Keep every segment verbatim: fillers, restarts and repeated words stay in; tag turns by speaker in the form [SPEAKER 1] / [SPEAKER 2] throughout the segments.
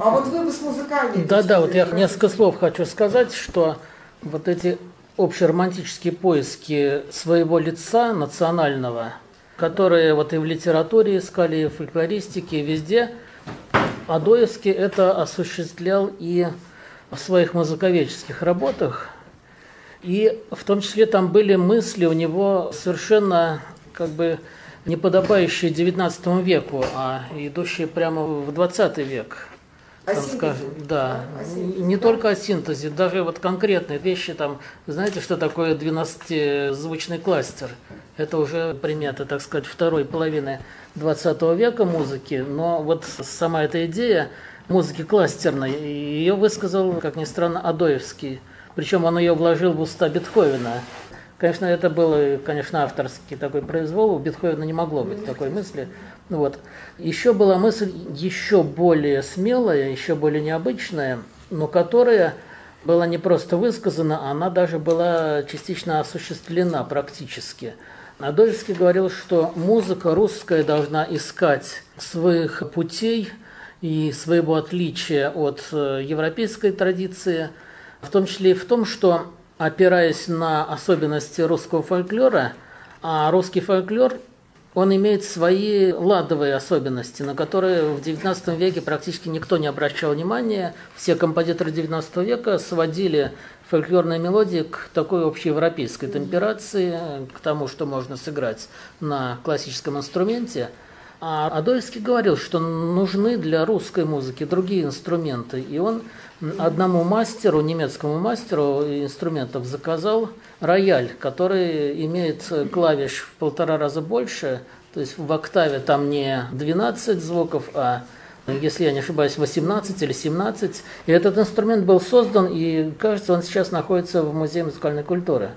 [SPEAKER 1] А вот вы бы с музыкальной...
[SPEAKER 2] Да, да, вот я несколько слов хочу сказать, что вот эти общеромантические поиски своего лица национального, которые вот и в литературе искали, и в фольклористике, и везде, Адоевский это осуществлял и в своих музыковедческих работах. И в том числе там были мысли у него совершенно как бы не подобающие девятнадцатому веку, а идущие прямо в двадцатый век.
[SPEAKER 1] О
[SPEAKER 2] Там,
[SPEAKER 1] синтезе?
[SPEAKER 2] скажем, да,
[SPEAKER 1] О синтезе,
[SPEAKER 2] не
[SPEAKER 1] да?
[SPEAKER 2] только о синтезе, даже вот конкретные вещи, там, знаете, что такое двенадцатизвучный кластер? Это уже примета, так сказать, второй половины двадцатого века музыки, но вот сама эта идея музыки кластерной, ее высказал, как ни странно, Адоевский, причем он ее вложил в уста Бетховена. Конечно, это был, конечно, авторский такой произвол, у Бетховена не могло быть такой мысли. Вот. Еще была мысль еще более смелая, еще более необычная, но которая была не просто высказана, она даже была частично осуществлена практически. Адоевский говорил, что музыка русская должна искать своих путей и своего отличия от европейской традиции, в том числе и в том, что, опираясь на особенности русского фольклора, а русский фольклор, он имеет свои ладовые особенности, на которые в девятнадцатом веке практически никто не обращал внимания. Все композиторы девятнадцатого века сводили фольклорные мелодии к такой общеевропейской темперации, к тому, что можно сыграть на классическом инструменте. А Адоевский говорил, что нужны для русской музыки другие инструменты. И он одному мастеру, немецкому мастеру инструментов заказал рояль, который имеет клавиш в полтора раза больше. То есть в октаве там не двенадцать звуков, а, если я не ошибаюсь, восемнадцать или семнадцать. И этот инструмент был создан, и, кажется, он сейчас находится в Музее музыкальной культуры.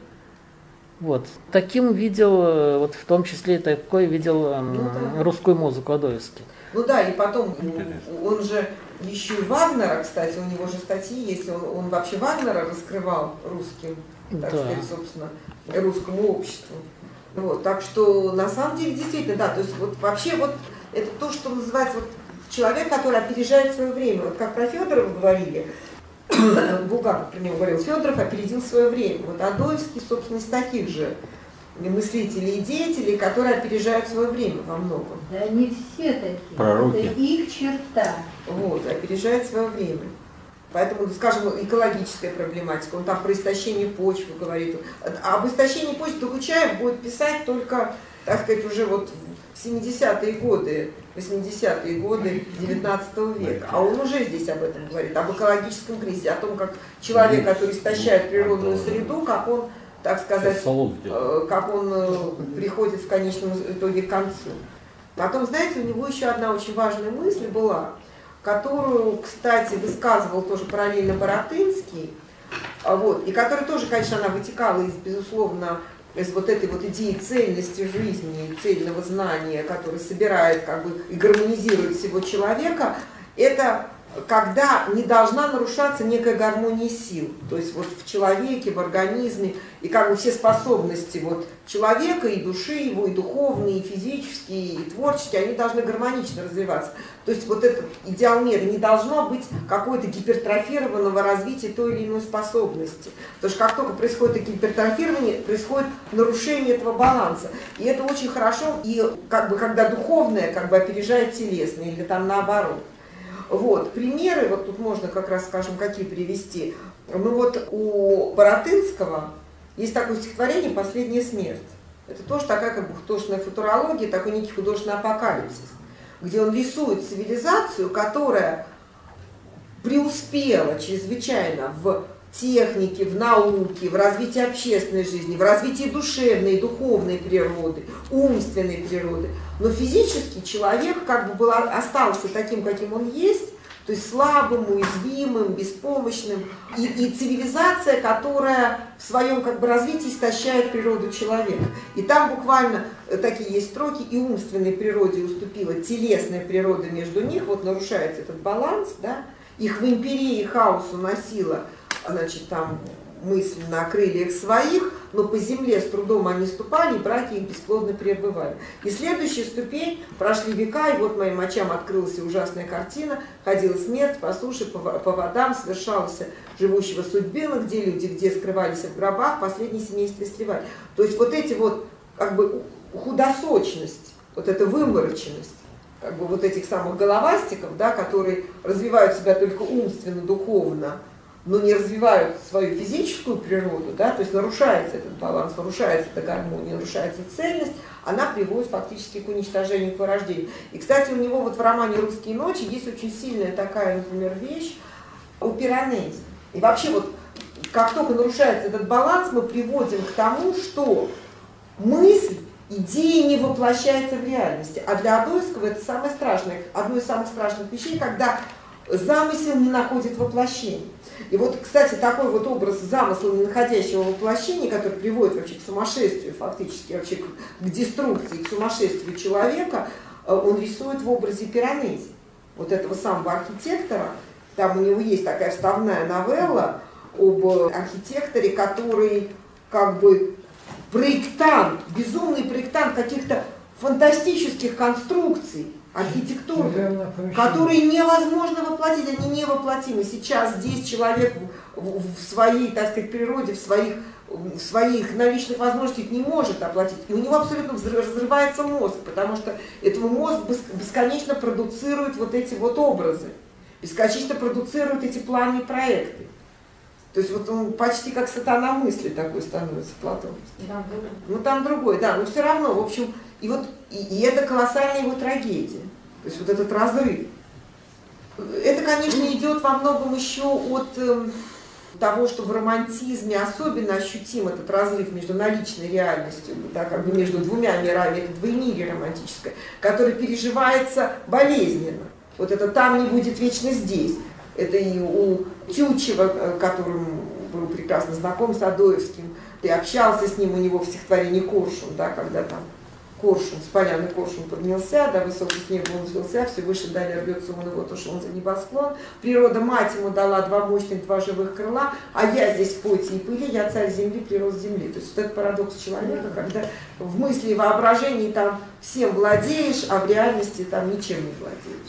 [SPEAKER 2] Вот. Таким видел, вот в том числе такой видел
[SPEAKER 1] ну, да.
[SPEAKER 2] русскую музыку Адоевский.
[SPEAKER 1] Ну да, и потом, он же еще и Вагнера, кстати, у него же статьи есть, он, он вообще Вагнера раскрывал русским, так
[SPEAKER 2] да.
[SPEAKER 1] сказать, собственно, русскому обществу. Вот, так что, на самом деле, действительно, да, то есть вот вообще вот это то, что называется вот человек, который опережает свое время. Вот как про Федорова говорили, Булгаков про него говорил, Федоров опередил свое время. Вот Адоевский, собственно, из таких же мыслителей и деятелей, которые опережают свое время во многом.
[SPEAKER 3] Да не все такие.
[SPEAKER 4] Пророки.
[SPEAKER 3] Это их черта.
[SPEAKER 1] Вот, опережает свое время. Поэтому, скажем, экологическая проблематика, он там про истощение почвы говорит. А об истощении почвы Докучаев будет писать только, так сказать, уже вот в семидесятые годы, восьмидесятые годы девятнадцатого века. А он уже здесь об этом говорит, об экологическом кризисе, о том, как человек, который истощает природную среду, как он, так сказать, как он приходит в конечном итоге к концу. Потом, знаете, у него еще одна очень важная мысль была, которую, кстати, высказывал тоже параллельно Баратынский, вот, и которая тоже, конечно, она вытекала из, безусловно, из вот этой вот идеи цельности жизни, цельного знания, которое собирает как бы и гармонизирует всего человека, это когда не должна нарушаться некая гармония сил, то есть вот в человеке, в организме, и как бы все способности вот человека, и души его, и духовные, и физические, и творческие, они должны гармонично развиваться. То есть вот этот идеал мира, не должно быть какого-то гипертрофированного развития той или иной способности. Потому что как только происходит гипертрофирование, происходит нарушение этого баланса. И это очень хорошо, и как бы когда духовное как бы опережает телесное, или там наоборот. Вот, примеры, вот тут можно как раз, скажем, какие привести. Ну вот у Баратынского есть такое стихотворение «Последняя смерть». Это тоже такая как бы художественная футурология, такой некий художественный апокалипсис, где он рисует цивилизацию, которая преуспела чрезвычайно в технике, в науке, в развитии общественной жизни, в развитии душевной, духовной природы, умственной природы. Но физически человек как бы был, остался таким, каким он есть, то есть слабым, уязвимым, беспомощным. И, и цивилизация, которая в своем как бы развитии истощает природу человека. И там буквально такие есть строки: и умственной природе уступила телесная природа между них, вот нарушается этот баланс, да? Их в империи хаос уносила, значит, там мысль на крыльях своих, но по земле с трудом они ступали, и браки их бесплодно пребывали. И следующая ступень, прошли века, и вот моим очам открылась ужасная картина, ходила смерть по суше, по, по водам, совершалась живущего судьбина, где люди, где скрывались в гробах, последние семейства сливали. То есть вот эти вот, как бы, худосочность, вот эта вымороченность, как бы вот этих самых головастиков, да, которые развивают себя только умственно, духовно, но не развивают свою физическую природу, да, то есть нарушается этот баланс, нарушается эта гармония, нарушается цельность, она приводит фактически к уничтожению, к вырождению. И, кстати, у него вот в романе «Русские ночи» есть очень сильная такая, например, вещь о Пиранези. И вообще вот, как только нарушается этот баланс, мы приводим к тому, что мысль, идея не воплощается в реальности. А для Адоевского это самое страшное, одно из самых страшных вещей, когда замысел не находит воплощения. И вот, кстати, такой вот образ замысла, не находящего воплощения, который приводит вообще к сумасшествию, фактически, вообще к, к деструкции, к сумасшествию человека, он рисует в образе Пиранези, вот этого самого архитектора. Там у него есть такая вставная новелла об архитекторе, который как бы проектант, безумный проектант каких-то фантастических конструкций, архитектуры, которые невозможно воплотить, они невоплотимы. Сейчас здесь человек в, в своей, так сказать, природе, в своих, в своих наличных возможностях не может оплатить. И у него абсолютно разрывается мозг, потому что этого мозг бесконечно продуцирует вот эти вот образы, бесконечно продуцирует эти планы и проекты. То есть вот он почти как сатана мысли такой становится, Платон. Ну там другой, да, но все равно, в общем, и вот и, и это колоссальная его трагедия. То есть вот этот разрыв. Это, конечно, идет во многом еще от э, того, что в романтизме особенно ощутим этот разрыв между наличной реальностью, да, как бы между двумя мирами, это двоемирие романтическое, которое переживается болезненно. Вот это «там не будет вечно здесь». Это и у Тютчева, которым был прекрасно знаком с Адоевским, ты общался с ним, у него в стихотворении «Коршун», да, когда там Коршун, с поляны Коршун поднялся, да, высокий снег он взвился, все выше далее рвется он, вот ушел он за небосклон. Природа мать ему дала два мощных, два живых крыла, а я здесь в поте и пыли, я царь земли, прирост земли. То есть вот этот парадокс человека, когда в мысли и воображении там всем владеешь, а в реальности там ничем не владеешь.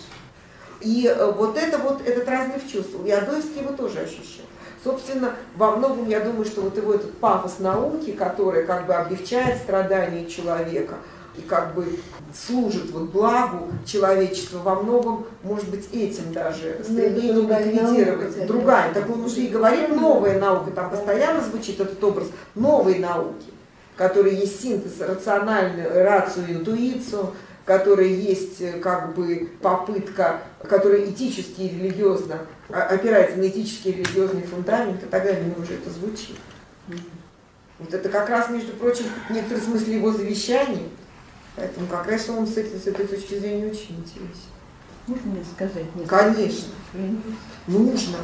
[SPEAKER 1] И вот это вот, этот разрыв чувств, и Адоевский его тоже ощущал. Собственно, во многом, я думаю, что вот его этот пафос науки, который как бы облегчает страдания человека и как бы служит вот благу человечества, во многом, может быть, этим даже стремлением ликвидировать. Другая, так он уже и говорит, новая наука, там постоянно звучит этот образ новой науки, который есть синтез рациональной, рацию, интуицию, которая есть как бы попытка, которая этически и религиозно опирается на этический и религиозный фундамент, и так далее, мне уже это звучит. Вот это как раз, между прочим, в некотором смысле его завещание, поэтому как раз он с этой, с этой точки зрения очень интересен.
[SPEAKER 3] Можно мне сказать несколько?
[SPEAKER 1] Конечно. Нужно.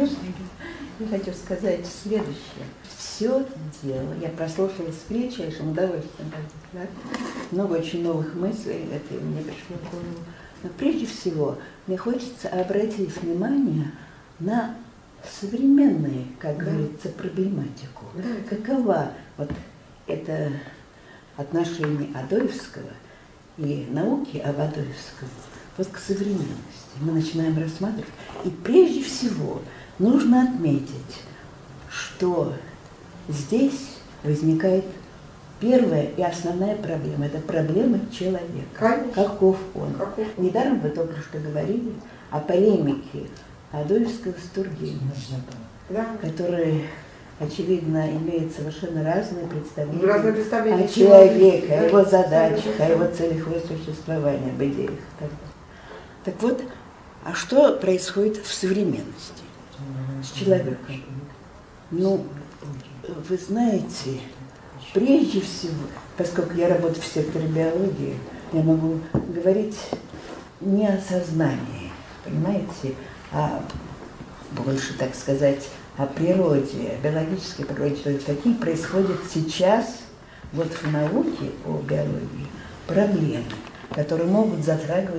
[SPEAKER 3] Я хочу сказать следующее. Все дело, я прослушала с величайшим удовольствием, да? Много очень новых мыслей, это мне пришло в голову. Но прежде всего, мне хочется обратить внимание на современную, как да. говорится, проблематику. Да. Какова вот это отношение Адоевского и науки об Адоевском вот к современности. Мы начинаем рассматривать. И прежде всего нужно отметить, что здесь возникает первая и основная проблема. Это проблема человека.
[SPEAKER 1] Конечно.
[SPEAKER 3] Каков он.
[SPEAKER 1] Каков он.
[SPEAKER 3] Недаром вы только что говорили о полемике Адоевского с Тургеневым,
[SPEAKER 1] да.
[SPEAKER 3] которые, очевидно, имеют совершенно разные представления,
[SPEAKER 1] разные представления
[SPEAKER 3] о человеке,
[SPEAKER 1] да.
[SPEAKER 3] о его задачах, о его целях его существования, об идеях. Так вот, а что происходит в современности с человеком? Ну, вы знаете, прежде всего, поскольку я работаю в секторе биологии, я могу говорить не о сознании, понимаете, а больше, так сказать, о природе, о биологической природе. То есть какие происходят сейчас вот в науке о биологии проблемы, которые могут затрагивать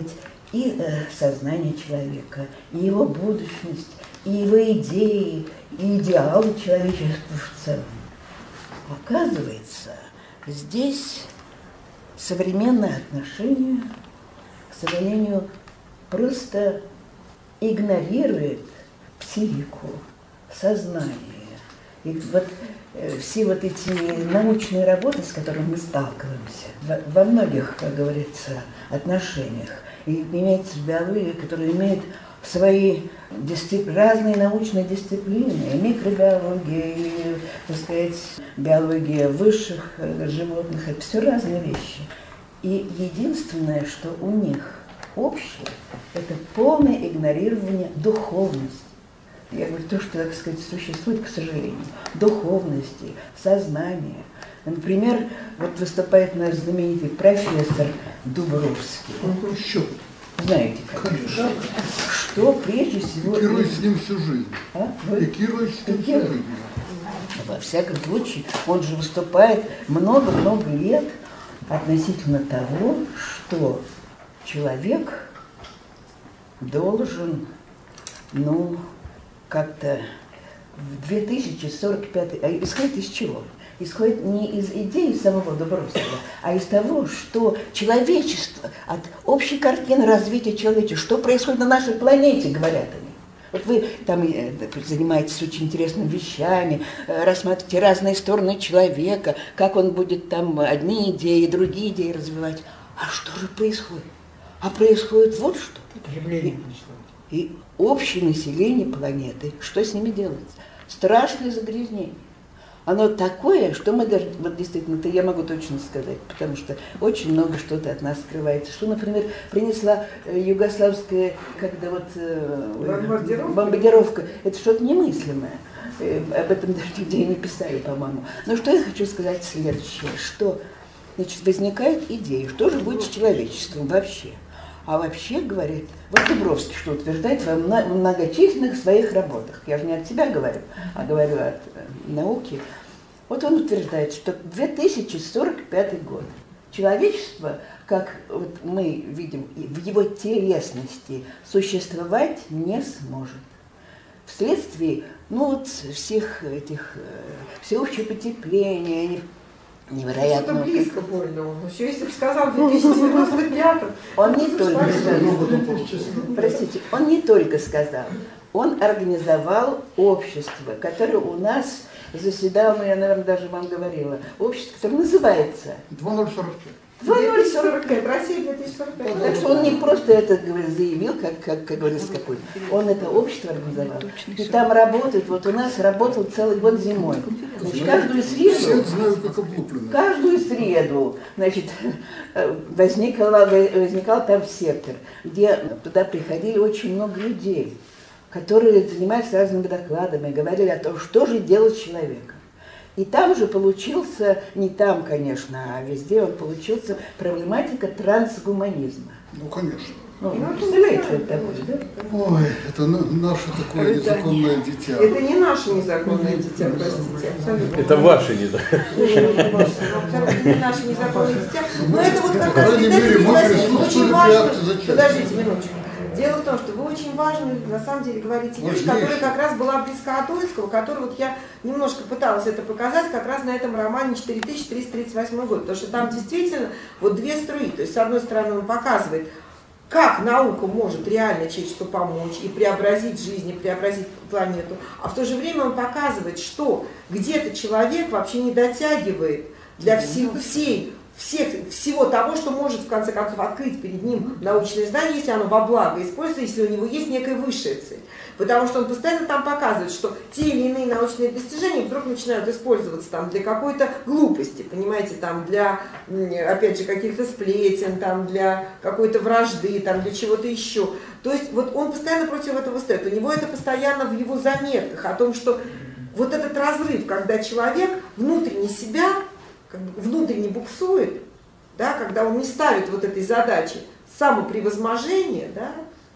[SPEAKER 3] и э, сознание человека, и его будущность, и его идеи, и идеалы человечества в целом. Оказывается, здесь современное отношение, к сожалению, просто игнорирует психику, сознание. И вот э, все вот эти научные работы, с которыми мы сталкиваемся, во, во многих, как говорится, отношениях, и имеется биология, которая имеет свои дисцип... разные научные дисциплины, и микробиология, и, так сказать, биология высших э, животных, это все разные вещи. И единственное, что у них общее, это полное игнорирование духовности. Я говорю, то, что, так сказать, существует, к сожалению, духовности, сознания. Например, вот выступает наш знаменитый профессор Дубровский.
[SPEAKER 4] Еще.
[SPEAKER 3] Знаете, как?
[SPEAKER 4] Конечно.
[SPEAKER 3] Что прежде всего...
[SPEAKER 4] Пикирует с ним всю жизнь.
[SPEAKER 3] А?
[SPEAKER 4] Пикирует с ним всю жизнь.
[SPEAKER 3] Во всяком случае, он же выступает много-много лет относительно того, что человек должен, ну, как-то в две тысячи сорок пятом, а исходит из чего? Исходит не из идеи самого Дубровского, а из того, что человечество, от общей картины развития человечества, что происходит на нашей планете, говорят они. Вот вы там занимаетесь очень интересными вещами, рассматриваете разные стороны человека, как он будет там одни идеи, другие идеи развивать. А что же происходит? А происходит вот что.
[SPEAKER 5] Потребление.
[SPEAKER 3] И, и общее население планеты, что с ними делается? Страшное загрязнение. Оно такое, что мы даже, вот действительно, это я могу точно сказать, потому что очень много что-то от нас скрывается. Что, например, принесла югославская, когда вот
[SPEAKER 1] бомбардировка,
[SPEAKER 3] бомбардировка это что-то немыслимое. Об этом даже людей не писали, по-моему. Но что я хочу сказать следующее, что, значит, возникает идея, что же будет с человечеством вообще. А вообще, говорит, вот Дубровский, что утверждает в многочисленных своих работах, я же не от себя говорю, а говорю от науки, вот он утверждает, что две тысячи сорок пятый год человечество, как вот мы видим, в его телесности существовать не сможет. Вследствие, ну вот, всех этих, всеобщего потепления, невероятно.
[SPEAKER 1] Это близко больно. Он еще если бы сказал в две тысячи девяносто пятом.
[SPEAKER 3] Он не только сказал, простите, он не только сказал, он организовал общество, которое у нас заседало, я, наверное, даже вам говорила, общество, которое называется
[SPEAKER 4] два ноль сорок пять.
[SPEAKER 3] два ноль сорок пять.
[SPEAKER 1] Россия две тысячи сорок пять.
[SPEAKER 3] Так что он не просто это заявил, как, как, как говорится, какой. Он это общество организовал. И там работает, вот у нас работал целый год зимой. Значит, каждую среду,
[SPEAKER 4] знаю, как облупленные.
[SPEAKER 3] каждую среду, значит, возникал, возникал там сектор, где туда приходили очень много людей, которые занимались разными докладами, говорили о том, что же делать с человеком. И там же получился, не там, конечно, а везде он получился проблематика трансгуманизма.
[SPEAKER 4] Ну, конечно.
[SPEAKER 3] Ну, представляете, что это такое, да?
[SPEAKER 4] Ой, это наше такое незаконное дитя.
[SPEAKER 1] Это не наше незаконное дитя, простите. Абсолютно.
[SPEAKER 6] Это ваше не так.
[SPEAKER 1] Абсолютно не наше незаконное дитя. Но это вот как раз,
[SPEAKER 4] По крайней мере, мы
[SPEAKER 1] очень важно.
[SPEAKER 4] зачем?
[SPEAKER 1] Подождите минуточку. Дело в том, что вы очень важную, на самом деле, говорите вещь, которая как раз была близка от Ойского, который вот я немножко пыталась это показать как раз на этом романе четыре тысячи триста тридцать восьмой год, потому что там действительно вот две струи, то есть с одной стороны он показывает, как наука может реально человечеству помочь и преобразить жизнь, и преобразить планету, а в то же время он показывает, что где-то человек вообще не дотягивает для всей, всей Всех, всего того, что может, в конце концов, открыть перед ним научное знание, если оно во благо используется, если у него есть некая высшая цель. Потому что он постоянно там показывает, что те или иные научные достижения вдруг начинают использоваться там для какой-то глупости, понимаете, там для, опять же, каких-то сплетен, там для какой-то вражды, там для чего-то еще. То есть вот он постоянно против этого стоит. У него это постоянно в его заметках о том, что вот этот разрыв, когда человек внутренне себя как бы внутренне буксует, да, когда он не ставит вот этой задачи самопревозможения, да,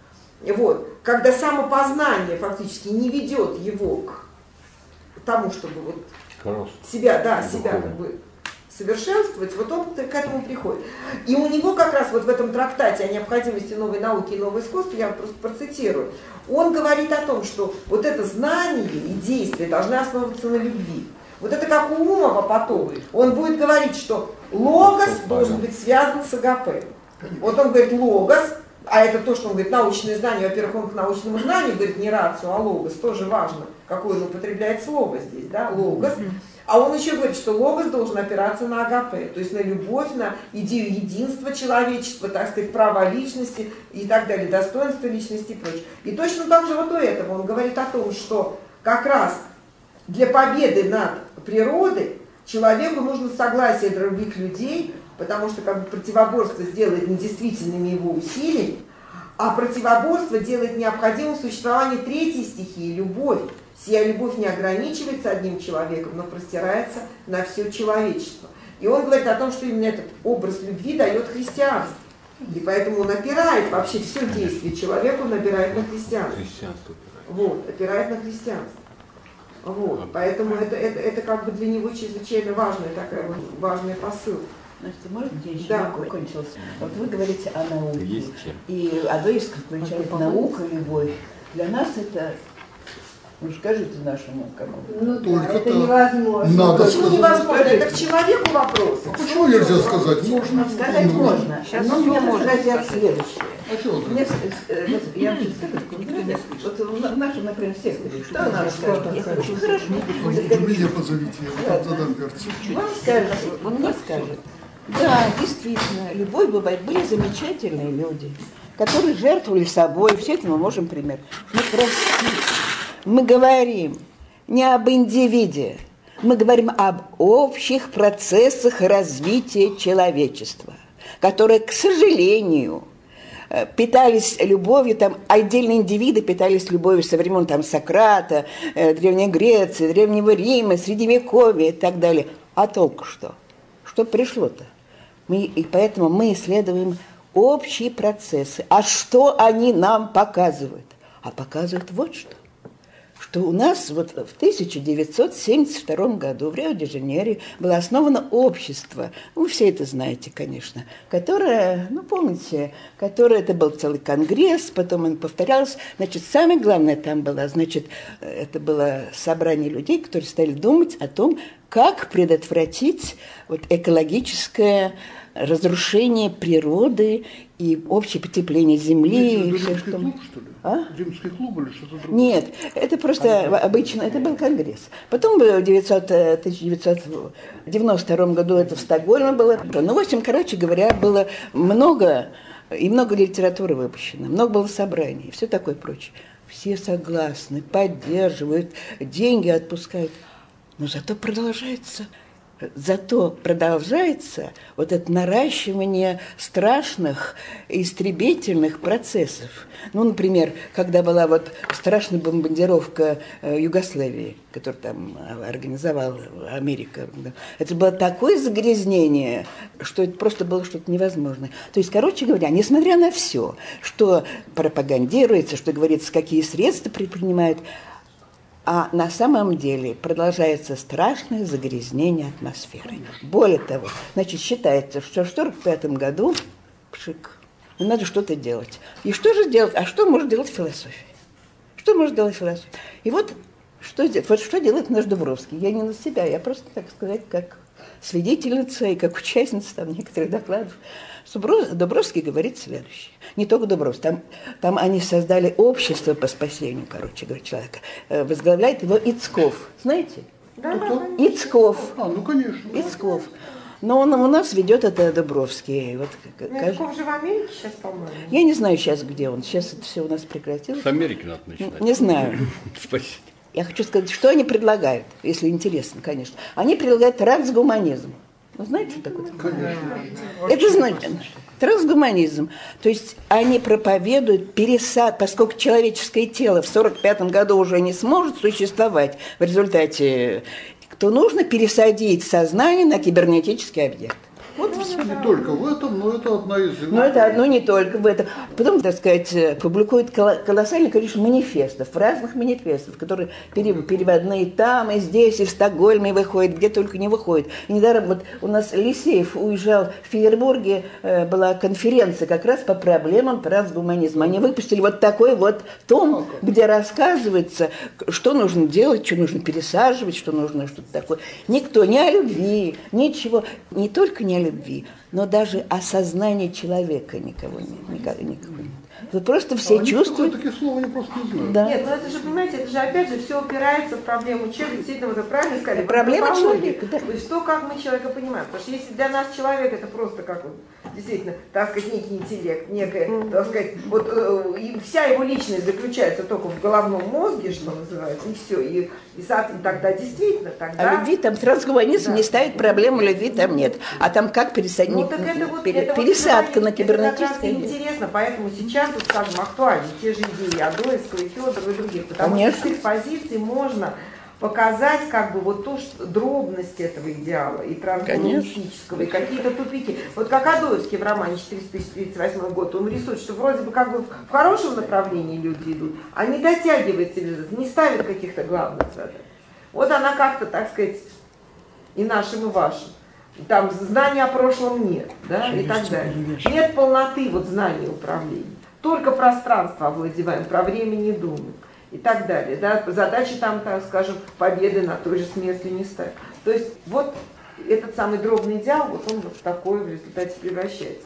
[SPEAKER 1] вот, когда самопознание фактически не ведет его к тому, чтобы вот себя, да, себя как бы совершенствовать, вот он к этому приходит. И у него как раз вот в этом трактате о необходимости новой науки и нового искусства, я просто процитирую, он говорит о том, что вот это знание и действие должны основываться на любви. Вот это как у Умова потом. Он будет говорить, что логос должен быть связан с агапе. Вот он говорит логос, а это то, что он говорит, научное знание, во-первых, он к научному знанию говорит не рацию, а логос, тоже важно, какое он употребляет слово здесь, да, логос. А он еще говорит, что логос должен опираться на агапе, то есть на любовь, на идею единства человечества, так сказать, права личности и так далее, достоинства личности и прочее. И точно так же вот у этого он говорит о том, что как раз для победы над природой человеку нужно согласие других людей, потому что как бы противоборство сделает недействительными его усилия, а противоборство делает необходимым существование третьей стихии – любовь. Сия любовь не ограничивается одним человеком, но простирается на все человечество. И он говорит о том, что именно этот образ любви дает христианство. И поэтому он опирает вообще все действие человека, он опирает на христианство.
[SPEAKER 5] Христианство опирает.
[SPEAKER 1] Вот, опирает на христианство. Вот, поэтому это, это, это как бы для него чрезвычайно важная такая вот важный посыл.
[SPEAKER 3] Настя, может, я еще
[SPEAKER 1] да.
[SPEAKER 3] не кончился? Вот вы говорите о науке.
[SPEAKER 5] Есть чем.
[SPEAKER 3] И адоист включает наука, любовь. Для нас это, ну скажите нашему кому.
[SPEAKER 6] Ну
[SPEAKER 4] Только
[SPEAKER 6] да, это
[SPEAKER 4] так.
[SPEAKER 6] невозможно.
[SPEAKER 4] Надо
[SPEAKER 1] Почему
[SPEAKER 4] сказать.
[SPEAKER 1] невозможно? Это к человеку вопрос.
[SPEAKER 4] А почему нельзя сказать? Можно.
[SPEAKER 3] Сказать
[SPEAKER 4] Ну,
[SPEAKER 3] можно.
[SPEAKER 6] Сейчас
[SPEAKER 3] Но мне
[SPEAKER 6] можно
[SPEAKER 3] можно сказать
[SPEAKER 6] сказать.
[SPEAKER 3] следующее.
[SPEAKER 4] А чего
[SPEAKER 3] Мне, э, вот я вам сейчас скажу, вот в нашем, например, секторе, что она расскажет? Я хочу, хорошо.
[SPEAKER 4] Меня позовите, я вам задам перцу.
[SPEAKER 3] Вам скажет, он мне скажет. Да, действительно, любовь бывает. Были замечательные люди, которые жертвовали собой. Все это мы можем пример. Но простите, мы говорим не об индивиде, мы говорим об общих процессах развития человечества, которые, к сожалению, питались любовью, там отдельные индивиды питались любовью со времен там, Сократа, э, Древней Греции, Древнего Рима, Средневековья и так далее. А толку что? Что пришло-то? Мы, и поэтому мы исследуем общие процессы. А что они нам показывают? А показывают вот что. Что у нас вот в тысяча девятьсот семьдесят втором году в Рио-де-Жанейро было основано общество, вы все это знаете, конечно, которое, ну помните, которое, это был целый конгресс, потом он повторялся, значит, самое главное там было, значит, это было собрание людей, которые стали думать о том, как предотвратить вот экологическое разрушение природы и общее потепление земли. И все, что...
[SPEAKER 4] клуб, что ли?
[SPEAKER 3] А?
[SPEAKER 4] Римский клуб или что-то другое?
[SPEAKER 3] Нет, это просто а, обычно, это был конгресс. Потом в тысяча девятьсот девяносто втором году это в Стокгольме было. Ну, в общем, короче говоря, было много, и много литературы выпущено, много было собраний, и все такое прочее. Все согласны, поддерживают, деньги отпускают. Но зато продолжается, зато продолжается вот это наращивание страшных истребительных процессов. Ну, например, когда была вот страшная бомбардировка Югославии, которую там организовала Америка, это было такое загрязнение, что это просто было что-то невозможное. То есть, короче говоря, несмотря на все, что пропагандируется, что говорится, какие средства предпринимают, а на самом деле продолжается страшное загрязнение атмосферы. Более того, значит, считается, что в сорок пятом году пшик, надо что-то делать. И что же делать? А что может делать философия? Что может делать философия? И вот что, вот что делает наш Дубровский. Я не на себя, я просто, так сказать, как свидетельница и как участница там, некоторых докладов. Дубровский говорит следующее. Не только Дубровский, там, там они создали общество по спасению, короче говоря, человека. Возглавляет его Ицков. Знаете?
[SPEAKER 1] Да, да,
[SPEAKER 3] Ицков.
[SPEAKER 4] А, ну конечно.
[SPEAKER 3] Ицков. Но он у нас ведет это Дубровский. Вот,
[SPEAKER 1] Ицков же в Америке сейчас, по-моему.
[SPEAKER 3] Я не знаю сейчас, где он. Сейчас это все у нас прекратилось.
[SPEAKER 5] С Америки надо начинать.
[SPEAKER 3] Не знаю.
[SPEAKER 5] Спасибо.
[SPEAKER 3] Я хочу сказать, что они предлагают, если интересно, конечно. Они предлагают трансгуманизм. Вы знаете, что такое?
[SPEAKER 4] Конечно.
[SPEAKER 3] Это значит трансгуманизм. То есть они проповедуют пересад, поскольку человеческое тело в сорок пятом году уже не сможет существовать в результате, то нужно пересадить сознание на кибернетический объект. Вот и все.
[SPEAKER 4] Не только в этом, но это одна из...
[SPEAKER 3] Но это одно не только в этом. Потом, так сказать, публикует колоссальное количество манифестов, разных манифестов, которые переводные там, и здесь, и в Стокгольме выходят, где только не выходят. И недаром вот у нас Лисеев уезжал в Петербурге, была конференция как раз по проблемам трансгуманизма. Они выпустили вот такой вот том, где рассказывается, что нужно делать, что нужно пересаживать, что нужно что-то такое. Никто не о любви, ничего, не только не о любви, но даже осознание человека никого нет, никого, никого нет. Вы просто все
[SPEAKER 4] а
[SPEAKER 3] чувствуют.
[SPEAKER 4] Такие слова они просто не знают.
[SPEAKER 3] Да.
[SPEAKER 1] Нет, ну это же, понимаете, это же опять же все опирается в проблему человека. Действительно, вы правильно сказали.
[SPEAKER 3] Проблема человека, да.
[SPEAKER 1] То есть то, как мы человека понимаем. Потому что если для нас человек это просто как вот, действительно, так сказать, некий интеллект, некая, mm-hmm. так сказать, вот э, и вся его личность заключается только в головном мозге, что называется, и все. И, и, и тогда действительно, тогда...
[SPEAKER 3] А любви там трансгуманизм да. не ставит проблему, любви там нет. А там как пересадка, ну, вот, пере, пересадка вот, на кибернетическое.
[SPEAKER 1] Это интересно, поэтому сейчас, вот, скажем, актуальны те же идеи Адоевского и Федорова и других, потому Конечно. что с их позиций можно показать как бы вот ту что, дробность этого идеала и трансгуманистического, и какие-то тупики. Вот как Адоевский в романе четыреста тридцать восьмой год, он рисует, что вроде бы как бы в хорошем направлении люди идут, а не дотягивает цивилизацию, не ставит каких-то главных задач. Вот она как-то, так сказать, и нашим, и вашим. Там знания о прошлом нет, да, и так далее. Нет полноты вот знаний управления. Только пространство овладеваем, про время не думаем. И так далее. Да? Задачи там, так скажем, победы на той же смерти не ставят. То есть вот этот самый дробный идеал, вот он вот в такой в результате превращается.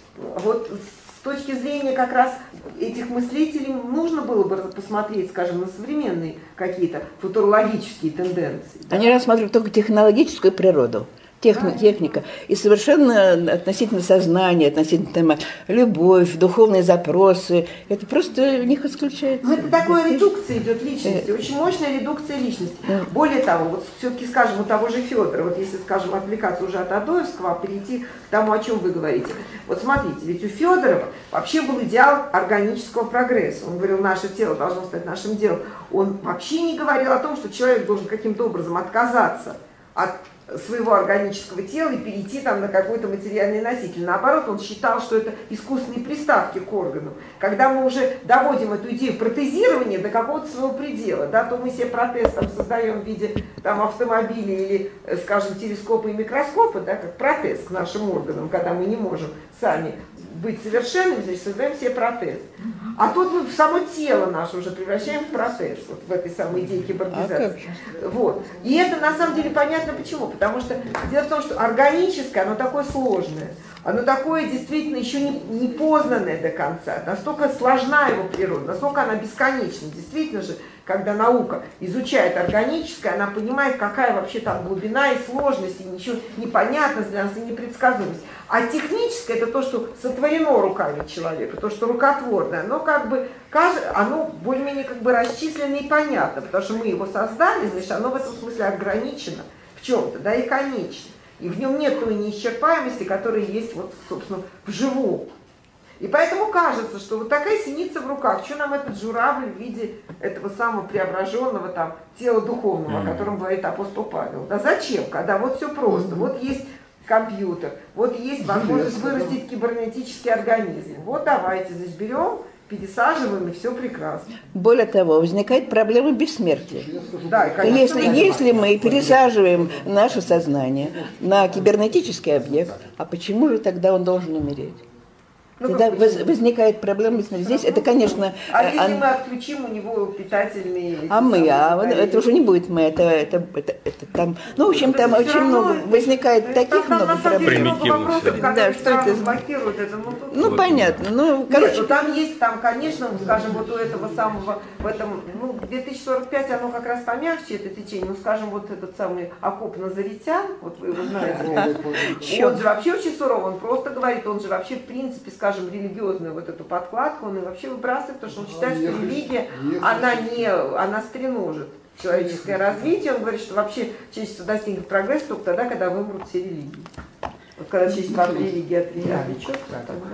[SPEAKER 1] Вот с точки зрения как раз этих мыслителей нужно было бы посмотреть, скажем, на современные какие-то футурологические тенденции. Да?
[SPEAKER 3] Они рассматривают только технологическую природу. Техника, техника. И совершенно относительно сознания, относительно там, любовь, духовные запросы. Это просто в них исключается.
[SPEAKER 1] Ну, это такая редукция идет личности, очень мощная редукция личности. Более того, вот все-таки, скажем, у того же Федора, вот если, скажем, отвлекаться уже от Адоевского, а перейти к тому, о чем вы говорите. Вот смотрите, ведь у Федорова вообще был идеал органического прогресса. Он говорил, наше тело должно стать нашим делом. Он вообще не говорил о том, что человек должен каким-то образом отказаться от своего органического тела и перейти там на какой-то материальный носитель. Наоборот, он считал, что это искусственные приставки к органам. Когда мы уже доводим эту идею протезирования до какого-то своего предела, да, то мы себе протез там создаем в виде там, автомобиля или, скажем, телескопа и микроскопа, да, как протез к нашим органам, когда мы не можем сами быть совершенными, значит, создаем себе протез. А тут мы само тело наше уже превращаем в протез, вот в этой самой идее киборгизации. А вот. И это на самом деле понятно почему. Потому что дело в том, что органическое, оно такое сложное, оно такое действительно еще не, не познанное до конца, настолько сложна его природа, настолько она бесконечна. Действительно же, когда наука изучает органическое, она понимает, какая вообще там глубина и сложность, и ничего непонятно для нас, и непредсказуемость. А техническое — это то, что сотворено руками человека, то, что рукотворное, оно как бы, оно более-менее как бы расчислено и понятно, потому что мы его создали, значит, оно в этом смысле ограничено в чем-то, да, и конечно. И в нем нет той неисчерпаемости, которая есть, вот, собственно, в живом. И поэтому кажется, что вот такая синица в руках, что нам этот журавль в виде этого самого преображенного там тела духовного, о котором говорит апостол Павел. Да зачем, когда вот все просто, вот есть компьютер, вот есть возможность вырастить кибернетический организм. Вот давайте, значит, берем, пересаживаем, и все прекрасно.
[SPEAKER 3] Более того, возникает проблема бессмертия.
[SPEAKER 1] Да, и, конечно,
[SPEAKER 3] если, если мы пересаживаем наше сознание на кибернетический объект, а почему же тогда он должен умереть? Ну, Тогда воз, возникает проблема. Здесь это, конечно...
[SPEAKER 1] А если а, мы отключим у него питательные...
[SPEAKER 3] А мы, а батареи? Это уже не будет мы, это, это, это, это там... Ну, в общем, там очень равно, много, возникает это, таких там, много проблем.
[SPEAKER 5] Примитивно.
[SPEAKER 3] Да, что это...
[SPEAKER 1] блокируют это. Ну, тут...
[SPEAKER 3] ну понятно. Ну, короче...
[SPEAKER 1] Нет, ну, там есть, там, конечно, скажем, вот у этого самого, в этом, ну, две тысячи сорок пять оно как раз помягче, это течение, ну, скажем, вот этот самый окоп Назаритян, вот вы его знаете, он же вообще очень суров, он просто говорит, он же вообще, в принципе, скажем, религиозную вот эту подкладку, он и вообще выбрасывает, потому что он считает, что религия, она не, она стреножит человеческое развитие. Он говорит, что вообще человечество достигнет прогресса только тогда, когда вымрут все религии. Вот когда человечество от религии отрезали, что тогда?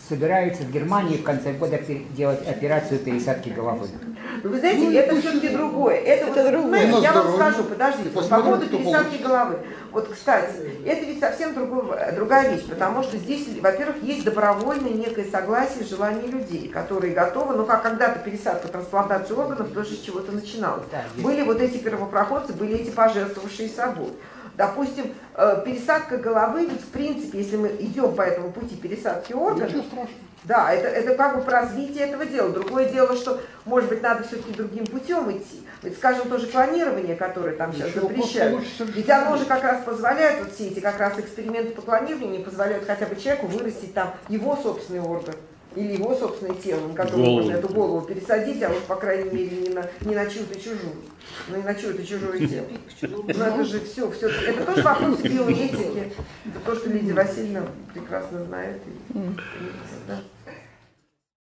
[SPEAKER 6] собираются в Германии в конце года делать операцию пересадки головы.
[SPEAKER 1] Вы знаете, ну, это все-таки другое. Это, это вот, другое. Знаете, я вам скажу, подождите, по поводу пересадки головы. Вот, кстати, это ведь совсем другое, другая вещь, потому что здесь, во-первых, есть добровольное некое согласие, желание людей, которые готовы, ну, как когда-то пересадка, трансплантация органов тоже с чего-то начиналась. Да, были вот эти первопроходцы, были эти пожертвовавшие собой. Допустим, пересадка головы, ведь в принципе, если мы идем по этому пути пересадки органов, да, это, это как бы про развитие этого дела. Другое дело, что, может быть, надо все-таки другим путем идти. Ведь, скажем, тоже клонирование, которое там сейчас запрещают, ведь оно же как раз позволяет, вот все эти как раз эксперименты по клонированию позволяют хотя бы человеку вырастить там его собственный орган. Или его собственное тело, на которое можно эту голову пересадить, а вот, по крайней мере, не на, не на чью-то чужую, но и на чье-то чужое тело. Но это же все, все. Это тоже вопрос биоэтики. Это то, что Лидия Васильевна прекрасно знает. И, да.